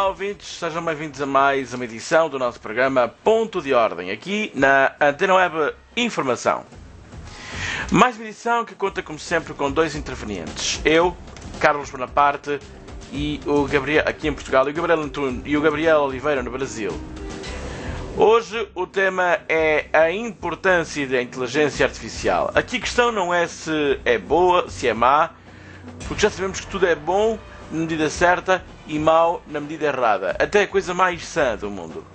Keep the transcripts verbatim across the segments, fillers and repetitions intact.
Olá, ouvintes, sejam bem-vindos a mais uma edição do nosso programa Ponto de Ordem, aqui na Antena Web Informação. Mais uma edição que conta, como sempre, com dois intervenientes. Eu, Carlos Bonaparte, e o Gabriel, aqui em Portugal, e o Gabriel Antunes e o Gabriel Oliveira, no Brasil. Hoje o tema é a importância da inteligência artificial. Aqui a questão não é se é boa, se é má, porque já sabemos que tudo é bom na medida certa e mau na medida errada. Até a coisa mais sã do mundo.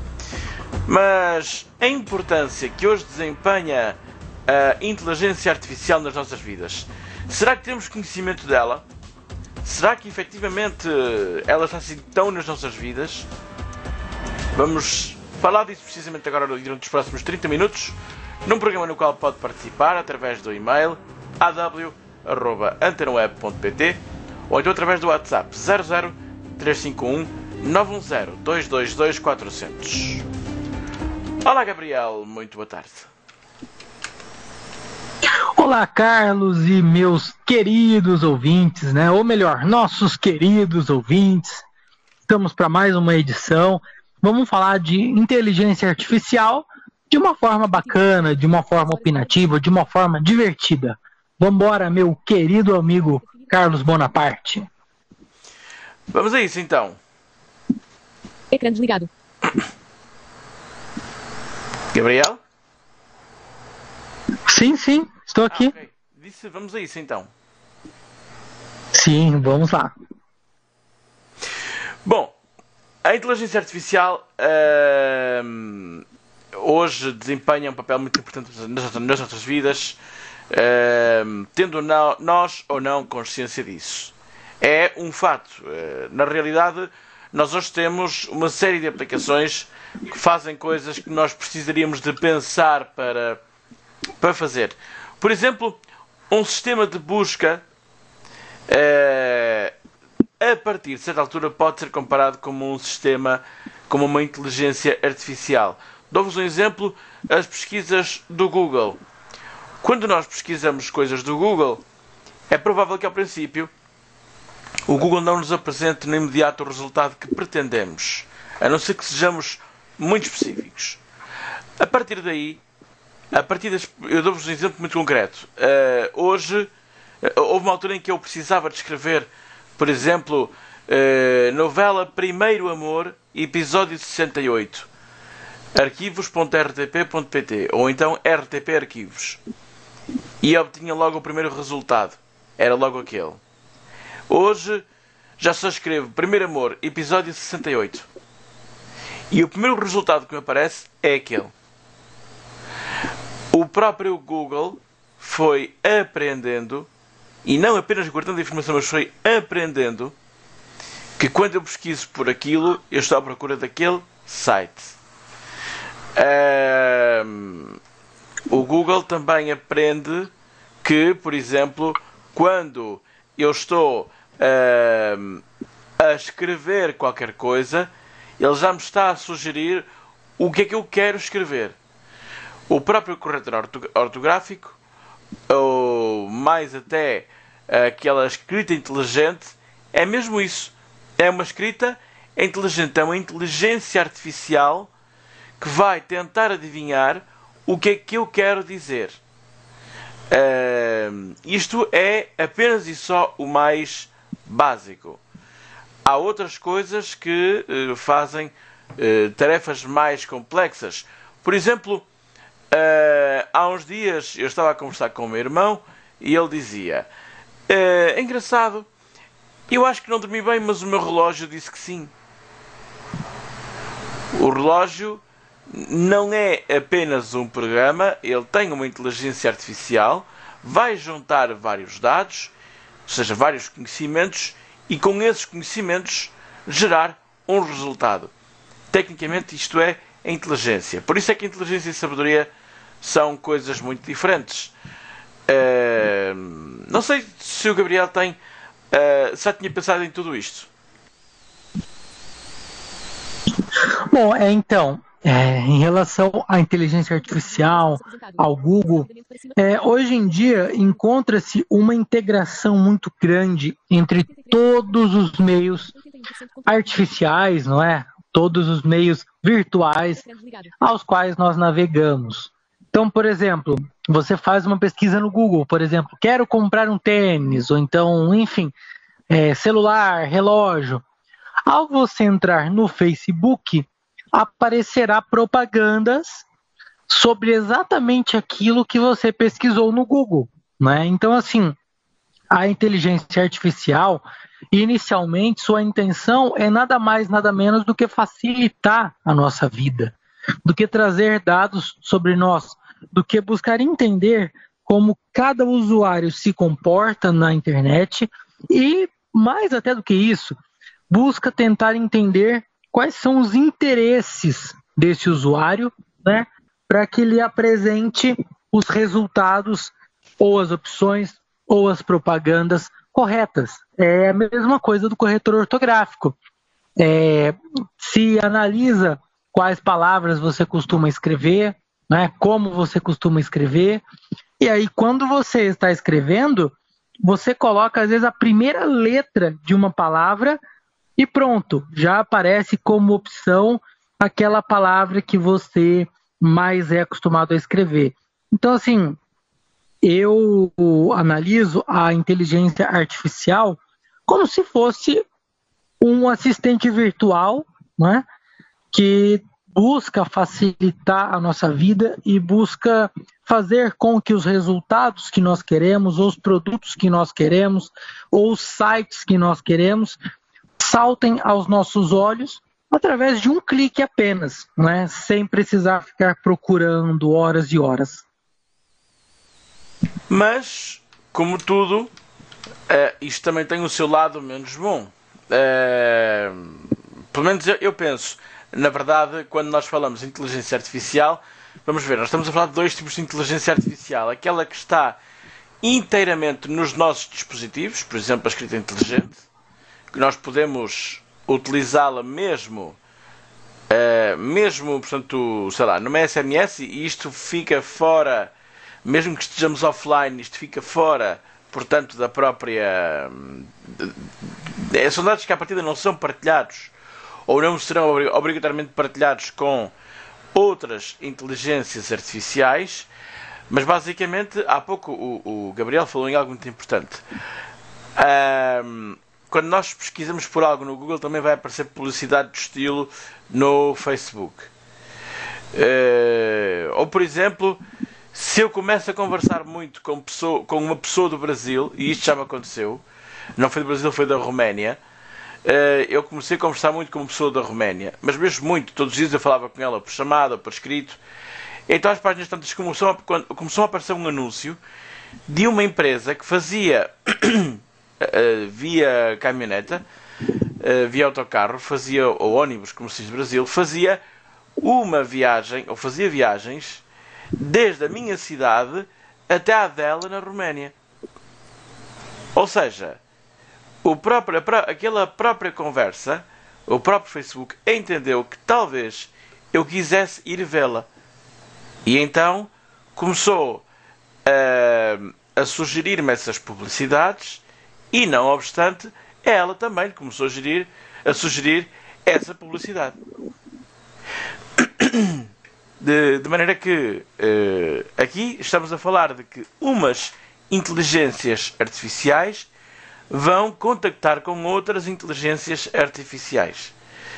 Mas a importância que hoje desempenha a inteligência artificial nas nossas vidas, será que temos conhecimento dela? Será que efetivamente ela está assim tão nas nossas vidas? Vamos falar disso precisamente agora durante os próximos trinta minutos, num programa no qual pode participar através do e-mail a w arroba antenaweb ponto p t ou então através do WhatsApp zero zero três cinco um nove um zero dois dois dois quatro zero zero. Olá, Gabriel, muito boa tarde. Olá, Carlos e meus queridos ouvintes, né? Ou melhor, nossos queridos ouvintes. Estamos para mais uma edição. Vamos falar de inteligência artificial de uma forma bacana, de uma forma opinativa, de uma forma divertida. Vambora, meu querido amigo Carlos Bonaparte. Vamos a isso, então. Ecrã desligado. Gabriel? Sim, sim, estou aqui. Ah, okay. Disse, vamos a isso, então. Sim, vamos lá. Bom, a inteligência artificial uh, hoje desempenha um papel muito importante nas, nas nossas vidas, uh, tendo não, nós ou não consciência disso. É um fato. Uh, na realidade, nós hoje temos uma série de aplicações que fazem coisas que nós precisaríamos de pensar para, para fazer. Por exemplo, um sistema de busca uh, a partir de certa altura pode ser comparado como um sistema, como uma inteligência artificial. Dou-vos um exemplo, as pesquisas do Google. Quando nós pesquisamos coisas do Google, é provável que ao princípio o Google não nos apresente no imediato o resultado que pretendemos, a não ser que sejamos muito específicos. A partir daí, a partir das, eu dou-vos um exemplo muito concreto. Uh, hoje, uh, houve uma altura em que eu precisava de escrever, por exemplo, uh, novela Primeiro Amor, episódio sessenta e oito, arquivos ponto r t p ponto p t, ou então R T P Arquivos. E obtinha logo o primeiro resultado. Era logo aquele. Hoje, já só escrevo Primeiro Amor, episódio sessenta e oito. E o primeiro resultado que me aparece é aquele. O próprio Google foi aprendendo, e não apenas guardando a informação, mas foi aprendendo, que quando eu pesquiso por aquilo, eu estou à procura daquele site. Um, o Google também aprende que, por exemplo, quando eu estou um, a escrever qualquer coisa, ele já me está a sugerir o que é que eu quero escrever. O próprio corretor ortográfico, ou mais até aquela escrita inteligente, é mesmo isso. É uma escrita inteligente, é uma inteligência artificial que vai tentar adivinhar o que é que eu quero dizer. Uh, isto é apenas e só o mais básico. Há outras coisas que uh, fazem uh, tarefas mais complexas. Por exemplo, uh, há uns dias eu estava a conversar com o meu irmão e ele dizia: é engraçado, eu acho que não dormi bem, mas o meu relógio disse que sim. O relógio não é apenas um programa, ele tem uma inteligência artificial, vai juntar vários dados, ou seja, vários conhecimentos, e com esses conhecimentos gerar um resultado. Tecnicamente isto é a inteligência. Por isso é que a inteligência e a sabedoria são coisas muito diferentes. Uh, não sei se o Gabriel tem, uh, já tinha pensado em tudo isto. Bom, é, então, é, em relação à inteligência artificial, ao Google, é, hoje em dia encontra-se uma integração muito grande entre todos os meios artificiais, não é? Todos os meios virtuais aos quais nós navegamos. Então, por exemplo, você faz uma pesquisa no Google, por exemplo, quero comprar um tênis, ou então, enfim, é, celular, relógio. Ao você entrar no Facebook, aparecerá propagandas sobre exatamente aquilo que você pesquisou no Google, né? Então, assim, a inteligência artificial, inicialmente, sua intenção é nada mais, nada menos do que facilitar a nossa vida, do que trazer dados sobre nós, do que buscar entender como cada usuário se comporta na internet e, mais até do que isso, busca tentar entender quais são os interesses desse usuário, né, para que ele apresente os resultados ou as opções ou as propagandas corretas. É a mesma coisa do corretor ortográfico. É, se analisa quais palavras você costuma escrever, né, como você costuma escrever, e aí quando você está escrevendo, você coloca às vezes a primeira letra de uma palavra e pronto, já aparece como opção aquela palavra que você mais é acostumado a escrever. Então, assim, eu analiso a inteligência artificial como se fosse um assistente virtual, né, que busca facilitar a nossa vida e busca fazer com que os resultados que nós queremos, ou os produtos que nós queremos, ou os sites que nós queremos, saltem aos nossos olhos através de um clique apenas, né? Sem precisar ficar procurando horas e horas. Mas, como tudo, é, isto também tem o seu lado menos bom. É, pelo menos eu, eu penso, na verdade, quando nós falamos de inteligência artificial, vamos ver, nós estamos a falar de dois tipos de inteligência artificial. Aquela que está inteiramente nos nossos dispositivos, por exemplo, a escrita inteligente, que nós podemos utilizá-la mesmo, uh, mesmo, portanto, sei lá, numa S M S, e isto fica fora, mesmo que estejamos offline, isto fica fora, portanto, da própria... É, são dados que à partida não são partilhados, ou não serão obrigatoriamente partilhados com outras inteligências artificiais, mas basicamente, há pouco o, o Gabriel falou em algo muito importante. Um, Quando nós pesquisamos por algo no Google, também vai aparecer publicidade do estilo no Facebook. Uh, ou, por exemplo, se eu começo a conversar muito com, pessoa, com uma pessoa do Brasil, e isto já me aconteceu, não foi do Brasil, foi da Roménia, uh, eu comecei a conversar muito com uma pessoa da Roménia, mas mesmo muito, todos os dias eu falava com ela por chamada ou por escrito. Então, às páginas tantas, começou a, começou a aparecer um anúncio de uma empresa que fazia... Uh, via caminhoneta, uh, via autocarro, fazia, ou ônibus, como se diz no Brasil, fazia uma viagem, ou fazia viagens, desde a minha cidade até à dela na Roménia. Ou seja, o próprio, aquela própria conversa, o próprio Facebook entendeu que talvez eu quisesse ir vê-la. E então começou uh, a sugerir-me essas publicidades. E, não obstante, ela também começou a, gerir, a sugerir essa publicidade. De, de maneira que uh, aqui estamos a falar de que umas inteligências artificiais vão contactar com outras inteligências artificiais.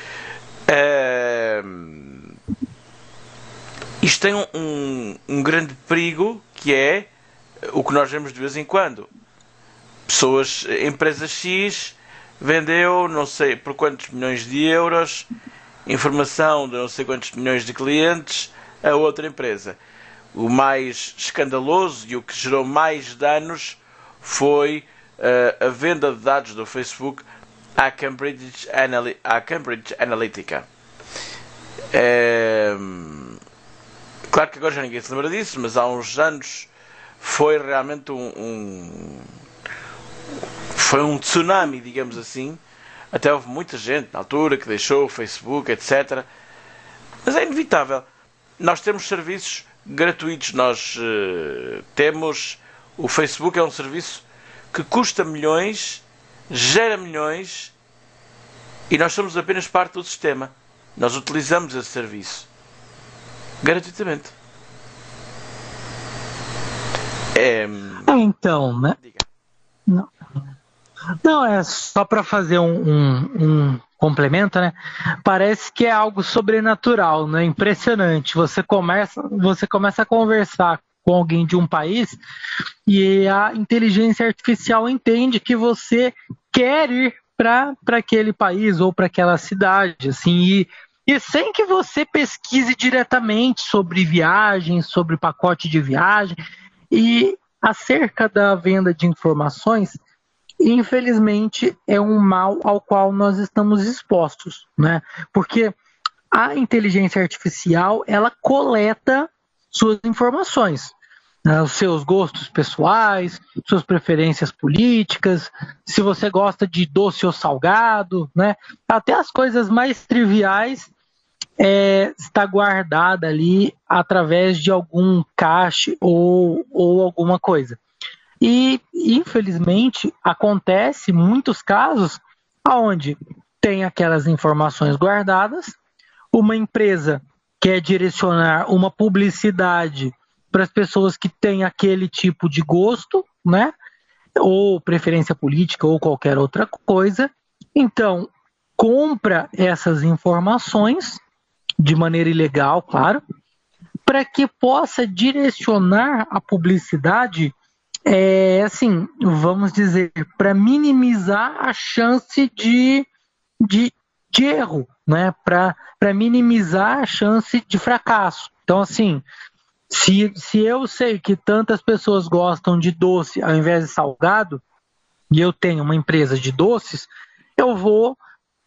Uh, isto tem um, um, um grande perigo, que é o que nós vemos de vez em quando. Pessoas, empresa X vendeu não sei por quantos milhões de euros informação de não sei quantos milhões de clientes a outra empresa. O mais escandaloso e o que gerou mais danos foi uh, a venda de dados do Facebook à Cambridge, Anal- à Cambridge Analytica. É... Claro que agora já ninguém se lembra disso, mas há uns anos foi realmente um... um Foi um tsunami, digamos assim. Até houve muita gente na altura que deixou o Facebook, etcétera. Mas é inevitável. Nós temos serviços gratuitos. Nós uh, temos... O Facebook é um serviço que custa milhões, gera milhões, e nós somos apenas parte do sistema. Nós utilizamos esse serviço gratuitamente. É... Então, né? Não, não é só para fazer um, um, um complemento, né? Parece que é algo sobrenatural, né? Impressionante. Você começa, você começa a conversar com alguém de um país e a inteligência artificial entende que você quer ir para aquele país ou para aquela cidade, assim, e, e sem que você pesquise diretamente sobre viagens, sobre pacote de viagem. E acerca da venda de informações, infelizmente é um mal ao qual nós estamos expostos, né? Porque a inteligência artificial, ela coleta suas informações, né? Os seus gostos pessoais, suas preferências políticas, se você gosta de doce ou salgado, né? Até as coisas mais triviais é, está guardada ali através de algum cache ou, ou alguma coisa. E, infelizmente, acontece muitos casos onde tem aquelas informações guardadas, uma empresa quer direcionar uma publicidade para as pessoas que têm aquele tipo de gosto, né? Ou preferência política ou qualquer outra coisa. Então, compra essas informações de maneira ilegal, claro, para que possa direcionar a publicidade, é, assim, vamos dizer, para minimizar a chance de, de, de erro, né? Para minimizar a chance de fracasso. Então, assim, se, se eu sei que tantas pessoas gostam de doce ao invés de salgado, e eu tenho uma empresa de doces, eu vou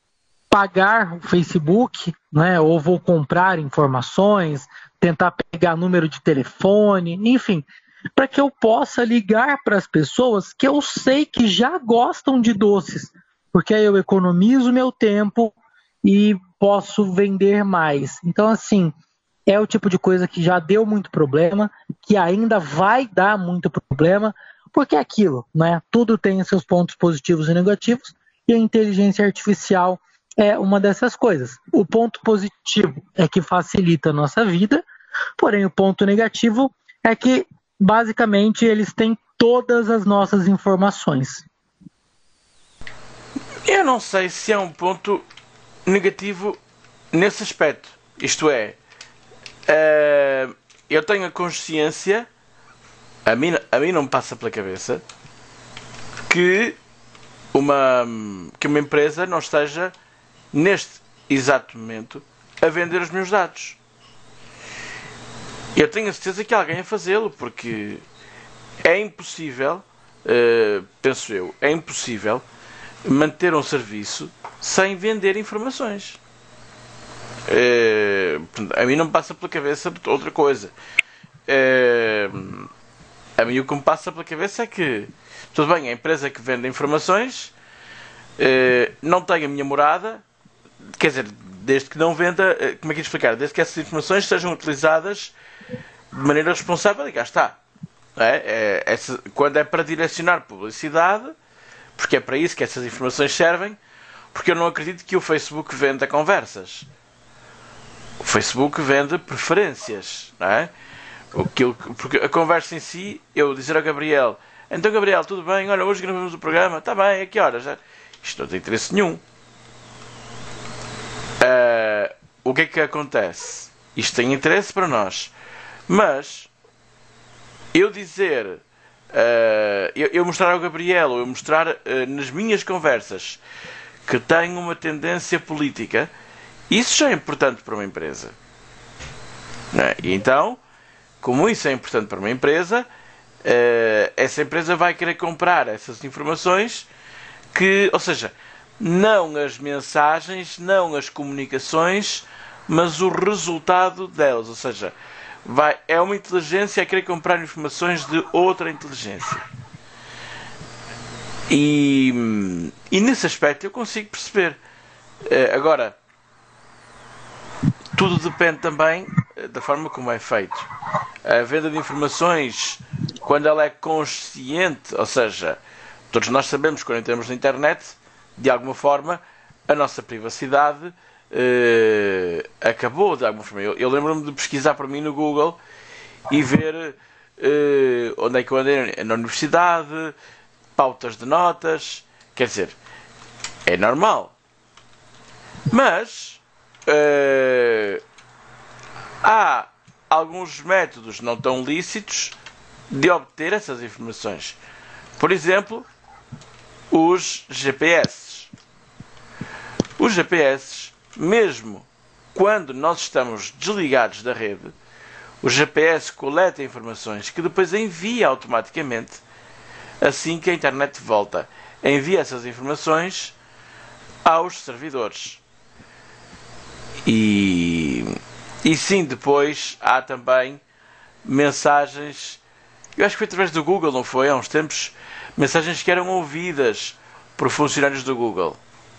pagar o Facebook, né, ou vou comprar informações, tentar pegar número de telefone, enfim, para que eu possa ligar para as pessoas que eu sei que já gostam de doces, porque aí eu economizo meu tempo e posso vender mais. Então, assim, é o tipo de coisa que já deu muito problema, que ainda vai dar muito problema, porque é aquilo, né? Tudo tem seus pontos positivos e negativos, e a inteligência artificial é uma dessas coisas. O ponto positivo é que facilita a nossa vida, porém o ponto negativo é que, basicamente, eles têm todas as nossas informações. Eu não sei se é um ponto negativo nesse aspecto. Isto é, uh, eu tenho a consciência, a mim, a mim não me passa pela cabeça, que uma, que uma empresa não esteja neste exato momento a vender os meus dados. Eu tenho a certeza que alguém a fazê-lo, porque é impossível, uh, penso eu, é impossível manter um serviço sem vender informações. Uh, a mim não me passa pela cabeça outra coisa. Uh, a mim o que me passa pela cabeça é que, tudo bem, a empresa que vende informações uh, não tem a minha morada. Quer dizer, desde que não venda, como é que é de explicar? Desde que essas informações sejam utilizadas de maneira responsável, e cá está. É, é, essa, quando é para direcionar publicidade, porque é para isso que essas informações servem, porque eu não acredito que o Facebook venda conversas. O Facebook vende preferências, não é? O que eu, porque a conversa em si, eu dizer ao Gabriel, então Gabriel, tudo bem, olha, hoje gravamos o programa, está bem, a que horas? Isto não tem interesse nenhum. Uh, o que é que acontece? Isto tem interesse para nós, mas eu dizer, uh, eu, eu mostrar ao Gabriel, ou eu mostrar uh, nas minhas conversas que tenho uma tendência política, isso já é importante para uma empresa, não é? E então, como isso é importante para uma empresa, uh, essa empresa vai querer comprar essas informações, que, ou seja, não as mensagens, não as comunicações, mas o resultado delas. Ou seja, vai, é uma inteligência a querer comprar informações de outra inteligência. E, e nesse aspecto eu consigo perceber. Agora, tudo depende também da forma como é feito. A venda de informações, quando ela é consciente, ou seja, todos nós sabemos que quando entramos na internet, de alguma forma, a nossa privacidade eh, acabou de alguma forma. Eu, eu lembro-me de pesquisar para mim no Google e ver eh, onde é que eu andei na universidade, pautas de notas, quer dizer, é normal. Mas uh, há alguns métodos não tão lícitos de obter essas informações. Por exemplo, os G P S. Os G P S, mesmo quando nós estamos desligados da rede, o G P S coleta informações que depois envia automaticamente assim que a internet volta. Envia essas informações aos servidores. E, e sim, depois há também mensagens, eu acho que foi através do Google, não foi? Há uns tempos, mensagens que eram ouvidas por funcionários do Google.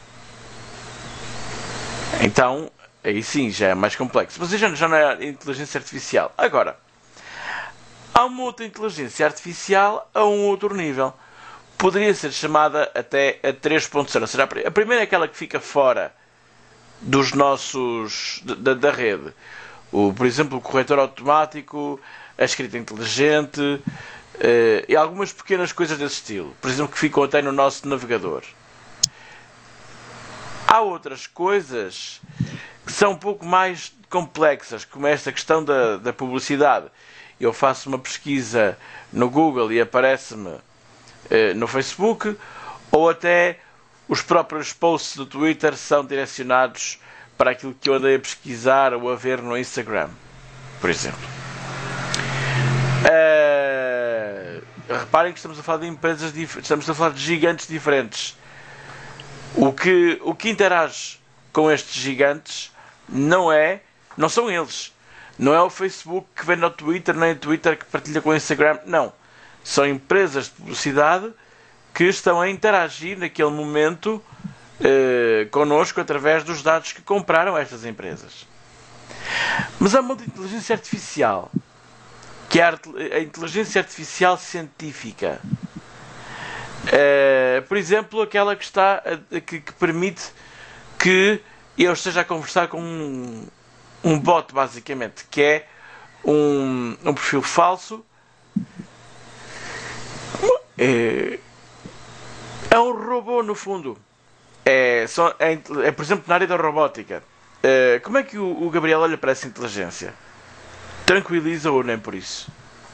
Então, aí sim, já é mais complexo. Mas já, já não é inteligência artificial. Agora, há uma outra inteligência artificial a um outro nível. Poderia ser chamada até a três ponto zero. Ou seja, a primeira é aquela que fica fora dos nossos da, da rede. O, por exemplo, o corretor automático, a escrita inteligente eh, e algumas pequenas coisas desse estilo. Por exemplo, que ficam até no nosso navegador. Há outras coisas que são um pouco mais complexas, como esta questão da, da publicidade. Eu faço uma pesquisa no Google e aparece-me eh, no Facebook, ou até os próprios posts do Twitter são direcionados para aquilo que eu andei a pesquisar ou a ver no Instagram, por exemplo. Uh, reparem que estamos a falar de empresas diferentes, estamos a falar de gigantes diferentes. O que, o que interage com estes gigantes não é, não são eles. Não é o Facebook que vem no Twitter, nem o Twitter que partilha com o Instagram. Não. São empresas de publicidade que estão a interagir naquele momento eh, connosco através dos dados que compraram estas empresas. Mas há uma inteligência artificial, que é a inteligência artificial científica. Eh, por exemplo, aquela que, está, que, que permite que eu esteja a conversar com um, um bot, basicamente, que é um, um perfil falso. É, é um robô, no fundo. É, só, é, é, por exemplo, na área da robótica. É, como é que o, o Gabriel olha para essa inteligência? Tranquiliza ou nem por isso?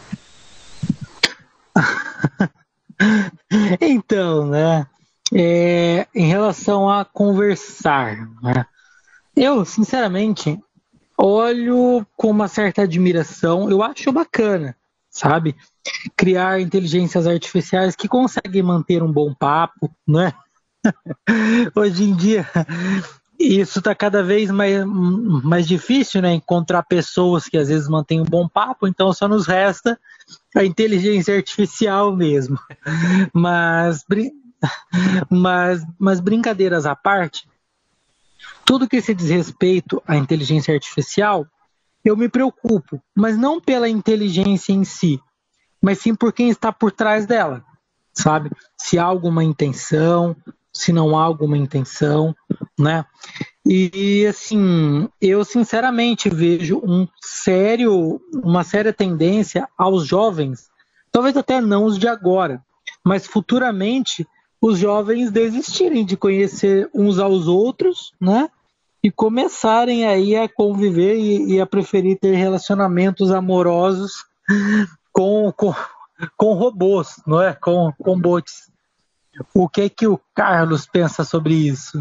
Então, né? É, em relação a conversar, né? Eu, sinceramente, olho com uma certa admiração. Eu acho bacana, sabe? Criar inteligências artificiais que conseguem manter um bom papo, né? Hoje em dia, isso está cada vez mais, mais difícil, né? Encontrar pessoas que às vezes mantêm um bom papo, então só nos resta a inteligência artificial mesmo. Mas, mas, mas brincadeiras à parte, tudo que se diz respeito à inteligência artificial, eu me preocupo, mas não pela inteligência em si, mas sim por quem está por trás dela, sabe? Se há alguma intenção, se não há alguma intenção, né? E, assim, eu sinceramente vejo um sério, uma séria tendência aos jovens, talvez até não os de agora, mas futuramente os jovens desistirem de conhecer uns aos outros, né? E começarem aí a conviver e, e a preferir ter relacionamentos amorosos com, com, com robôs, não é? Com, com bots. O que é que o Carlos pensa sobre isso?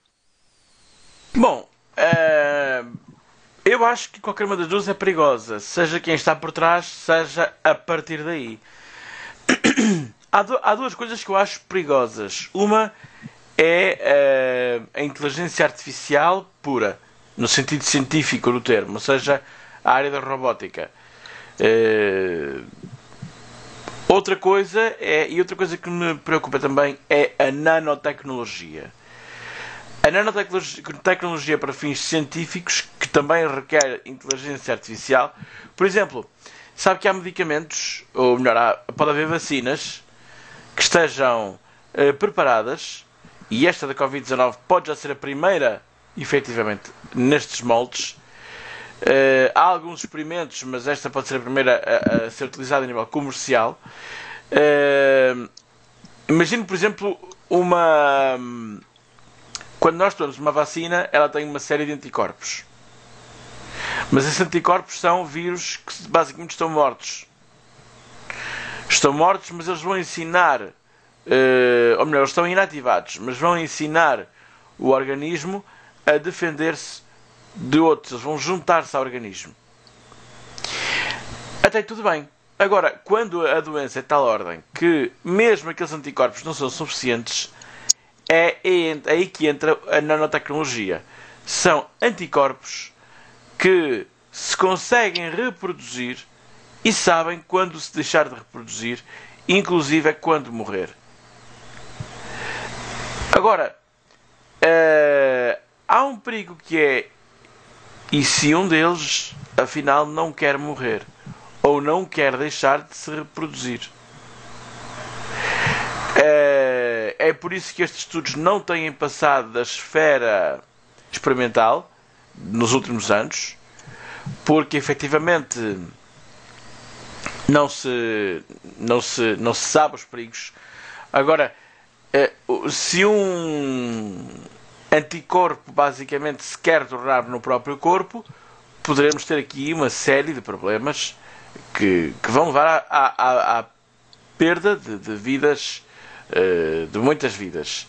Bom, é... eu acho que qualquer uma das duas é perigosa, seja quem está por trás, seja a partir daí. Há, do... Há duas coisas que eu acho perigosas. Uma é uh, a inteligência artificial pura, no sentido científico do termo, ou seja, a área da robótica. Uh, outra coisa é, e outra coisa que me preocupa também é a nanotecnologia. A nanotecnologia para fins científicos que também requer inteligência artificial. Por exemplo, sabe que há medicamentos, ou melhor, há, pode haver vacinas que estejam uh, preparadas, e esta da covid dezanove pode já ser a primeira, efetivamente, nestes moldes. Uh, há alguns experimentos, mas esta pode ser a primeira a, a ser utilizada a nível comercial. Uh, imagine, por exemplo, uma... Quando nós tomamos uma vacina, ela tem uma série de anticorpos. Mas esses anticorpos são vírus que basicamente estão mortos. Estão mortos, mas eles vão ensinar, uh, ou melhor, eles estão inativados, mas vão ensinar o organismo a defender-se de outros. Eles vão juntar-se ao organismo. Até aí tudo bem. Agora, quando a doença é de tal ordem que mesmo aqueles anticorpos não são suficientes, é aí que entra a nanotecnologia. São anticorpos que se conseguem reproduzir e sabem quando se deixar de reproduzir, inclusive é quando morrer. Agora, uh, há um perigo que é, e se um deles, afinal, não quer morrer, ou não quer deixar de se reproduzir? Uh, é por isso que estes estudos não têm passado da esfera experimental nos últimos anos, porque efetivamente não se, não se, não se sabe os perigos. Agora, se um anticorpo basicamente se quer tornar no próprio corpo, poderemos ter aqui uma série de problemas que, que vão levar à, à, à perda de, de vidas, de muitas vidas.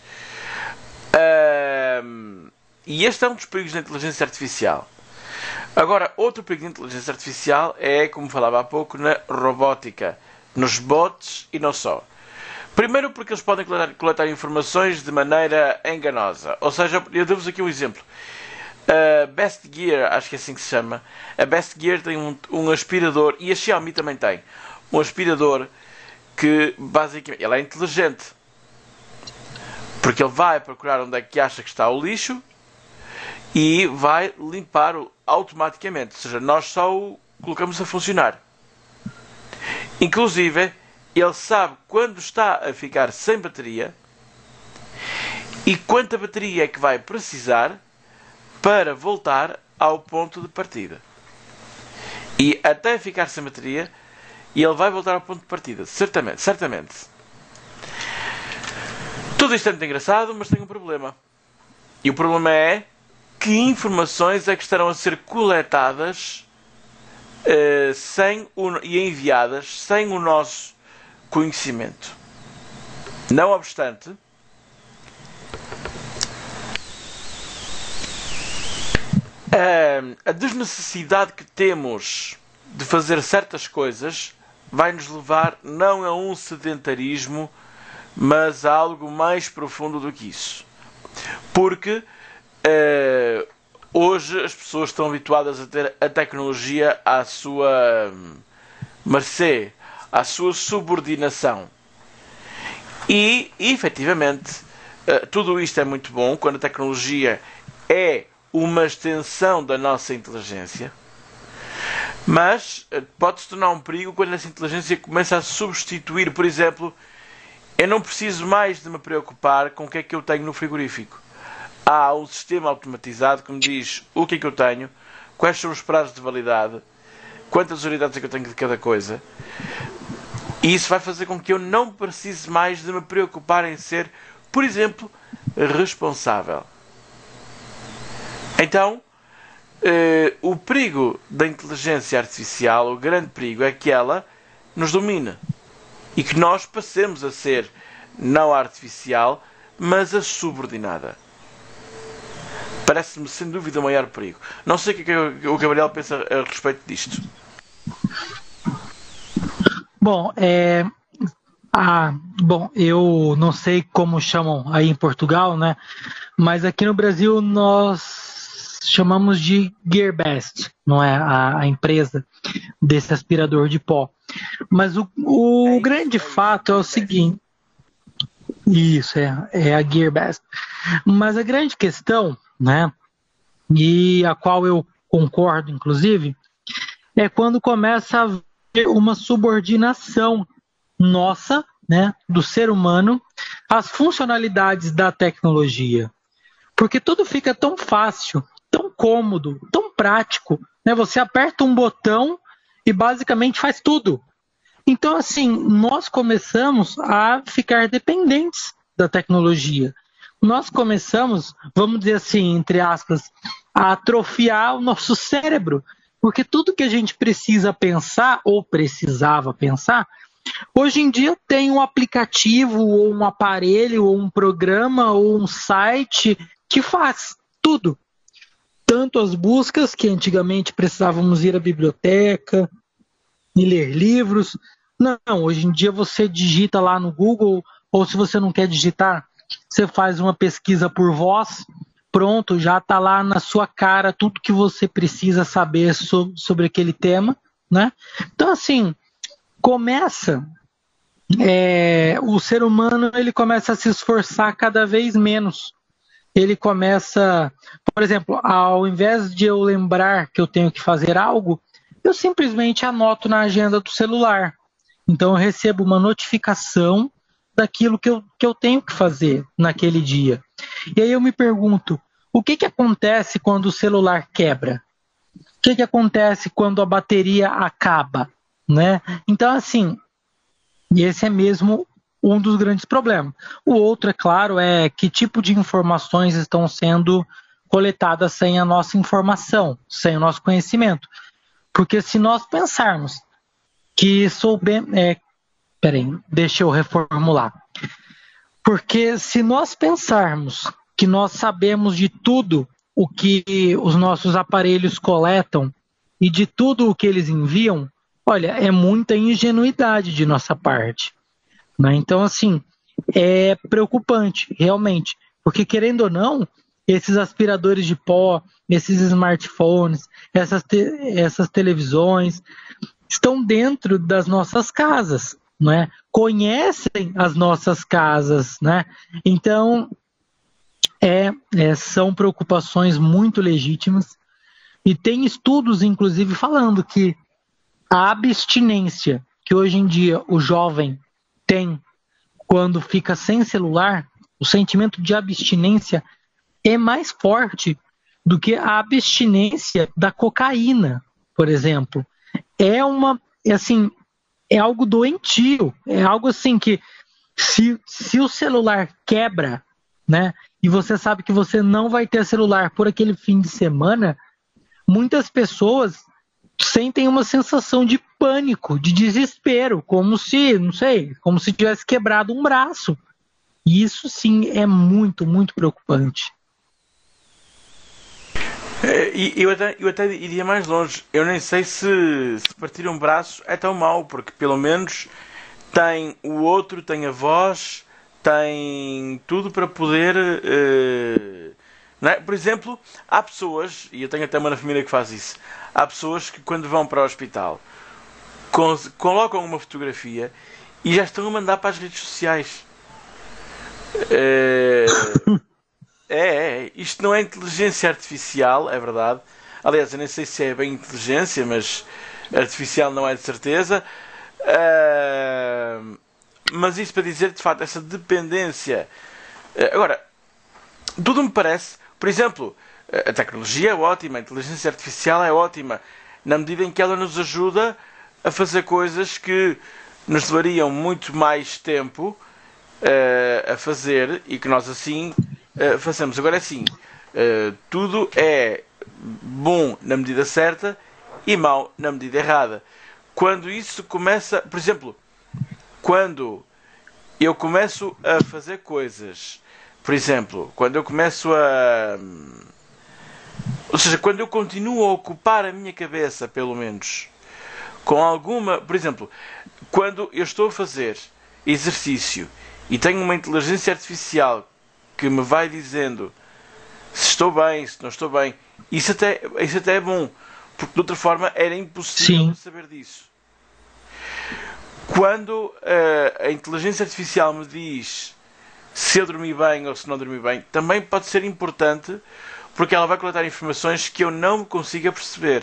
E este é um dos perigos da inteligência artificial. Agora, outro perigo da inteligência artificial é, como falava há pouco, na robótica, nos bots e não só. Primeiro porque eles podem coletar, coletar informações de maneira enganosa. Ou seja, eu dou-vos aqui um exemplo. A Best Gear, acho que é assim que se chama, a Best Gear tem um, um aspirador, e a Xiaomi também tem, um aspirador que, basicamente, ele é inteligente. Porque ele vai procurar onde é que acha que está o lixo e vai limpar-o automaticamente. Ou seja, nós só o colocamos a funcionar. Inclusive, ele sabe quando está a ficar sem bateria e quanta bateria é que vai precisar para voltar ao ponto de partida. E até ficar sem bateria, ele vai voltar ao ponto de partida. Certamente, certamente. Tudo isto é muito engraçado, mas tem um problema. E o problema é que informações é que estarão a ser coletadas uh, sem o, e enviadas sem o nosso conhecimento. Não obstante, uh, a desnecessidade que temos de fazer certas coisas vai nos levar não a um sedentarismo, mas a algo mais profundo do que isso. Porque Uh, hoje as pessoas estão habituadas a ter a tecnologia à sua mercê, à sua subordinação. E, efetivamente, uh, tudo isto é muito bom quando a tecnologia é uma extensão da nossa inteligência, mas uh, pode se tornar um perigo quando essa inteligência começa a substituir. Por exemplo, eu não preciso mais de me preocupar com o que é que eu tenho no frigorífico. Há um sistema automatizado que me diz o que é que eu tenho, quais são os prazos de validade, quantas unidades é que eu tenho de cada coisa. E isso vai fazer com que eu não precise mais de me preocupar em ser, por exemplo, responsável. Então, eh, o perigo da inteligência artificial, o grande perigo, é que ela nos domine. E que nós passemos a ser não a artificial, mas a subordinada. Parece-me sem dúvida o maior perigo. Não sei o que é que o Gabriel pensa a respeito disto. Bom, é, ah, bom, eu não sei como chamam aí em Portugal, né? Mas aqui no Brasil nós chamamos de Gearbest, não é? A, a empresa desse aspirador de pó. Mas o, o é grande isso, fato é, é o seguinte. Isso, é, é a Gearbest. Mas a grande questão, né, e a qual eu concordo inclusive, é quando começa a haver uma subordinação nossa, né, do ser humano, às funcionalidades da tecnologia. Porque tudo fica tão fácil, tão cômodo, tão prático, né? Você aperta um botão e basicamente faz tudo. Então, assim, nós começamos a ficar dependentes da tecnologia. Nós começamos, vamos dizer assim, entre aspas, a atrofiar o nosso cérebro. Porque tudo que a gente precisa pensar, ou precisava pensar, hoje em dia tem um aplicativo, ou um aparelho, ou um programa, ou um site que faz tudo. Tanto as buscas, que antigamente precisávamos ir à biblioteca e ler livros. Não, hoje em dia você digita lá no Google, ou se você não quer digitar, você faz uma pesquisa por voz, pronto, já está lá na sua cara tudo que você precisa saber sobre, sobre aquele tema, né? Então, assim, começa, é, o ser humano ele começa a se esforçar cada vez menos. Ele começa, por exemplo, ao invés de eu lembrar que eu tenho que fazer algo, eu simplesmente anoto na agenda do celular. Então eu recebo uma notificação daquilo que eu, que eu tenho que fazer naquele dia. E aí eu me pergunto, o que, que acontece quando o celular quebra? O que, que acontece quando a bateria acaba? Né? Então, assim, esse é mesmo um dos grandes problemas. O outro, é claro, é que tipo de informações estão sendo coletadas sem a nossa informação, sem o nosso conhecimento. Porque se nós pensarmos que soubemos... É, peraí, deixa eu reformular. Porque se nós pensarmos que nós sabemos de tudo o que os nossos aparelhos coletam e de tudo o que eles enviam, olha, é muita ingenuidade de nossa parte. Né? Então, assim, é preocupante, realmente. Porque, querendo ou não, esses aspiradores de pó, esses smartphones, essas, te- essas televisões, estão dentro das nossas casas, né? Conhecem as nossas casas, né? Então, é, é, são preocupações muito legítimas e tem estudos, inclusive, falando que a abstinência que hoje em dia o jovem tem quando fica sem celular, o sentimento de abstinência é mais forte do que a abstinência da cocaína, por exemplo. É uma, é assim, é algo doentio, é algo assim que se, se o celular quebra, né, e você sabe que você não vai ter celular por aquele fim de semana, muitas pessoas sentem uma sensação de pânico, de desespero, como se, não sei, como se tivesse quebrado um braço. E isso sim é muito, muito preocupante. É, e eu até, eu até iria mais longe. Eu nem sei se, se partir um braço é tão mau, porque pelo menos tem o outro, tem a voz, tem tudo para poder. eh, não é? Por exemplo, há pessoas, e eu tenho até uma na família que faz isso, há pessoas que quando vão para o hospital con- colocam uma fotografia e já estão a mandar para as redes sociais. Eh, É, é, isto não é inteligência artificial, é verdade. Aliás, eu nem sei se é bem inteligência, mas artificial não é de certeza. Ah, mas isso para dizer, de facto, essa dependência. Ah, Agora, tudo me parece, por exemplo, a tecnologia é ótima, a inteligência artificial é ótima, na medida em que ela nos ajuda a fazer coisas que nos levariam muito mais tempo eh, a fazer e que nós assim eh, façamos. Agora é assim, eh, tudo é bom na medida certa e mau na medida errada. Quando isso começa, por exemplo, quando eu começo a fazer coisas, por exemplo, quando eu começo a. Ou seja, quando eu continuo a ocupar a minha cabeça, pelo menos, com alguma. Por exemplo, quando eu estou a fazer exercício e tenho uma inteligência artificial que me vai dizendo se estou bem, se não estou bem, isso até, isso até é bom, porque de outra forma era impossível Sim. saber disso. Quando eh, a inteligência artificial me diz se eu dormi bem ou se não dormi bem, também pode ser importante, porque ela vai coletar informações que eu não consiga perceber.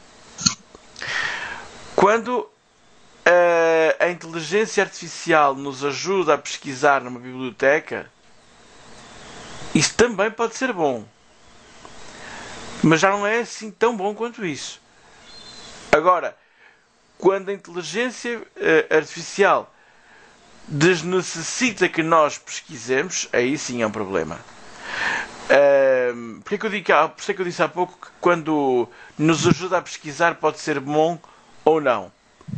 Quando a, a inteligência artificial nos ajuda a pesquisar numa biblioteca, isso também pode ser bom. Mas já não é assim tão bom quanto isso. Agora, quando a inteligência uh, artificial desnecessita que nós pesquisemos, aí sim é um problema. Uh, por, que eu digo, por isso é que eu disse há pouco que quando nos ajuda a pesquisar pode ser bom ou não.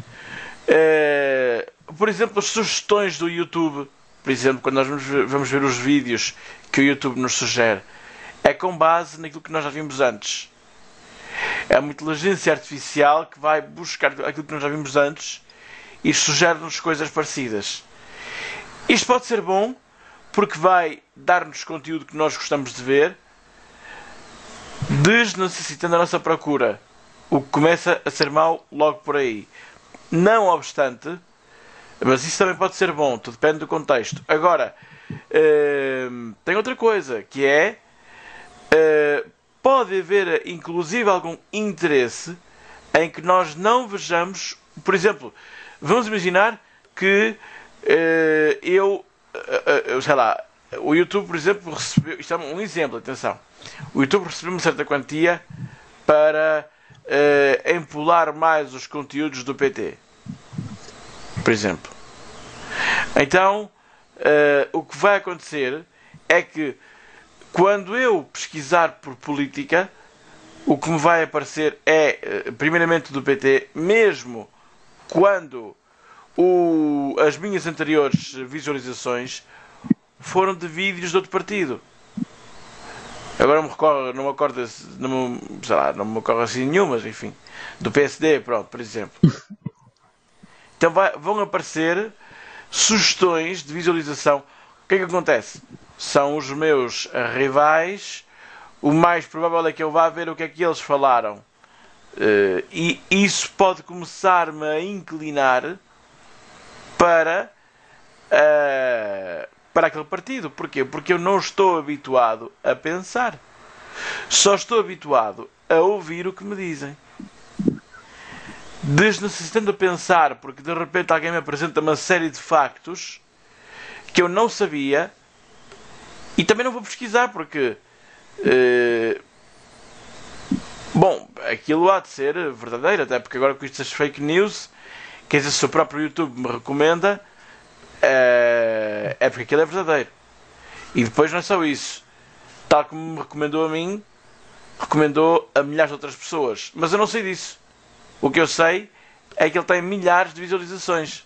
Uh, por exemplo, as sugestões do YouTube, por exemplo, quando nós vamos ver, vamos ver os vídeos que o YouTube nos sugere, é com base naquilo que nós já vimos antes. É uma inteligência artificial que vai buscar aquilo que nós já vimos antes e sugere-nos coisas parecidas. Isto pode ser bom porque vai dar-nos conteúdo que nós gostamos de ver, desnecessitando a nossa procura, o que começa a ser mau logo por aí. Não obstante, mas isso também pode ser bom, tudo depende do contexto. Agora, uh, tem outra coisa, que é uh, pode haver inclusive algum interesse em que nós não vejamos, por exemplo, vamos imaginar que uh, eu, uh, uh, sei lá, o YouTube, por exemplo, recebeu, isto é um exemplo, atenção, o YouTube recebeu uma certa quantia para uh, empolar mais os conteúdos do P T, por exemplo. Então, uh, o que vai acontecer é que quando eu pesquisar por política, o que me vai aparecer é, uh, primeiramente do P T, mesmo quando o, as minhas anteriores visualizações foram de vídeos de outro partido. Agora não me recordo, não me acordo, não me, sei lá, não me ocorre assim nenhum, mas enfim, do P S D, pronto, por exemplo. Então vai, vão aparecer sugestões de visualização. O que é que acontece? São os meus rivais, o mais provável é que eu vá ver o que é que eles falaram. Uh, e isso pode começar-me a inclinar para, uh, para aquele partido. Porquê? Porque eu não estou habituado a pensar. Só estou habituado a ouvir o que me dizem. Desnecessitando a pensar, porque de repente alguém me apresenta uma série de factos que eu não sabia e também não vou pesquisar porque uh, bom, aquilo há de ser verdadeiro, até porque agora com estas fake news, quer dizer, se o próprio YouTube me recomenda, uh, é porque aquilo é verdadeiro. E depois não é só isso, tal como me recomendou a mim, recomendou a milhares de outras pessoas, mas eu não sei disso. O que eu sei é que ele tem milhares de visualizações.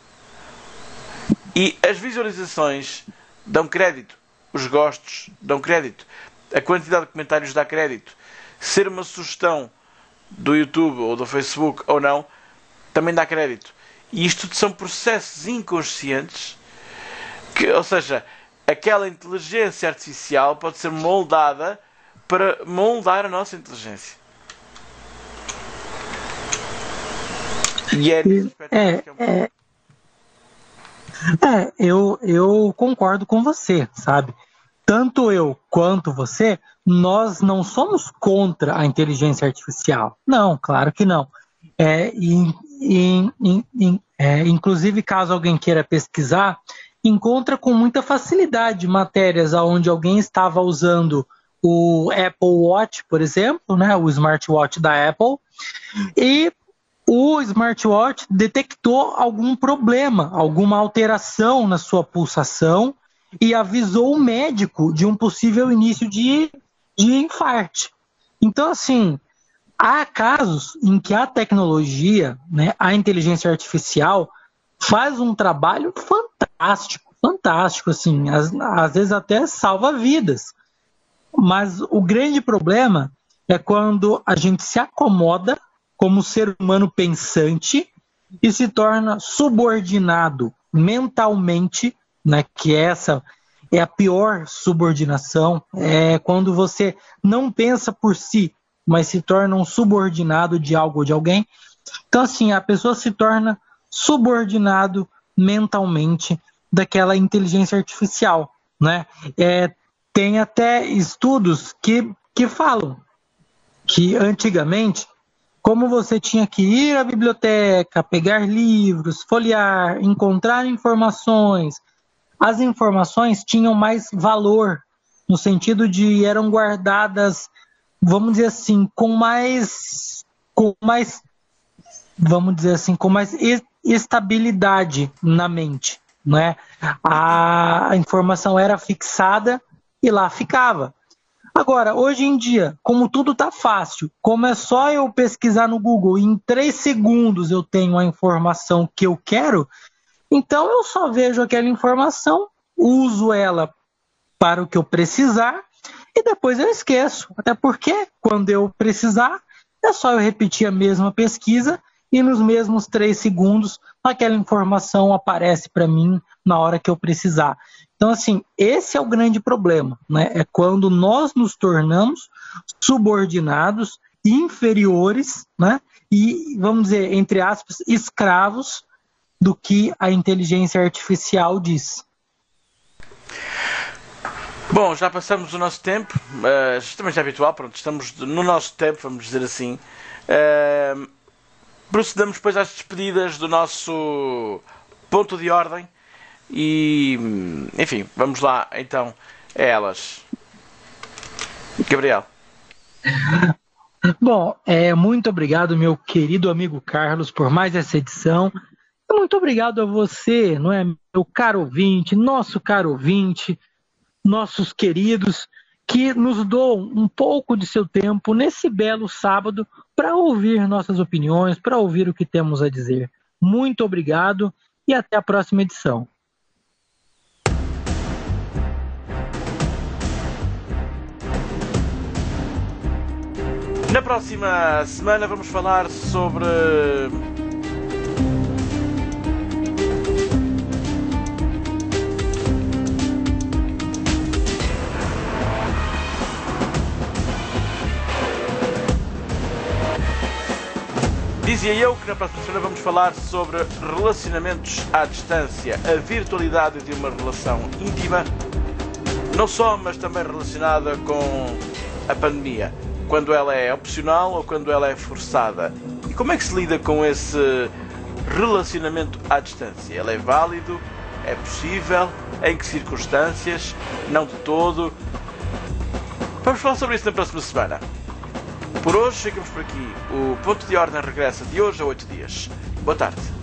E as visualizações dão crédito. Os gostos dão crédito. A quantidade de comentários dá crédito. Ser uma sugestão do YouTube ou do Facebook ou não, também dá crédito. E isto tudo são processos inconscientes que, ou seja, aquela inteligência artificial pode ser moldada para moldar a nossa inteligência. E é nesse aspecto é, que é um... é, é eu, eu concordo com você, sabe? Tanto eu quanto você, nós não somos contra a inteligência artificial. Não, claro que não. É, in, in, in, in, é, inclusive, caso alguém queira pesquisar, encontra com muita facilidade matérias onde alguém estava usando o Apple Watch, por exemplo, né, o smartwatch da Apple, e o smartwatch detectou algum problema, alguma alteração na sua pulsação e avisou o médico de um possível início de, de infarto. Então, assim, há casos em que a tecnologia, né, a inteligência artificial, faz um trabalho fantástico, fantástico, assim, às, às vezes até salva vidas. Mas o grande problema é quando a gente se acomoda como ser humano pensante e se torna subordinado mentalmente, né, que essa é a pior subordinação, é quando você não pensa por si, mas se torna um subordinado de algo ou de alguém. Então, assim, a pessoa se torna subordinado mentalmente daquela inteligência artificial, né? É, tem até estudos que que falam que antigamente, como você tinha que ir à biblioteca, pegar livros, folhear, encontrar informações, as informações tinham mais valor, no sentido de eram guardadas, vamos dizer assim, com mais, com mais, vamos dizer assim, com mais estabilidade na mente, né? A informação era fixada e lá ficava. Agora, hoje em dia, como tudo está fácil, como é só eu pesquisar no Google e em três segundos eu tenho a informação que eu quero, então eu só vejo aquela informação, uso ela para o que eu precisar e depois eu esqueço. Até porque, quando eu precisar, é só eu repetir a mesma pesquisa e nos mesmos três segundos aquela informação aparece para mim na hora que eu precisar. Então, assim, esse é o grande problema, né? É quando nós nos tornamos subordinados, inferiores, né? E, vamos dizer, entre aspas, escravos do que a inteligência artificial diz. Bom, já passamos o nosso tempo, uh, também já é habitual, pronto, estamos no nosso tempo, vamos dizer assim. Uh, procedemos depois às despedidas do nosso ponto de ordem. E, enfim, vamos lá então a elas. Gabriel. Bom, é, muito obrigado, meu querido amigo Carlos, por mais essa edição. Muito obrigado a você, não é, meu caro ouvinte, nosso caro ouvinte, nossos queridos, que nos doam um pouco de seu tempo nesse belo sábado para ouvir nossas opiniões, para ouvir o que temos a dizer. Muito obrigado e até a próxima edição. Na próxima semana vamos falar sobre Dizia eu que na próxima semana vamos falar sobre relacionamentos à distância, a virtualidade de uma relação íntima, não só, mas também relacionada com a pandemia. Quando ela é opcional ou quando ela é forçada. E como é que se lida com esse relacionamento à distância? Ele é válido? É possível? Em que circunstâncias? Não de todo? Vamos falar sobre isso na próxima semana. Por hoje, ficamos por aqui. O Ponto de Ordem regressa de hoje a oito dias. Boa tarde.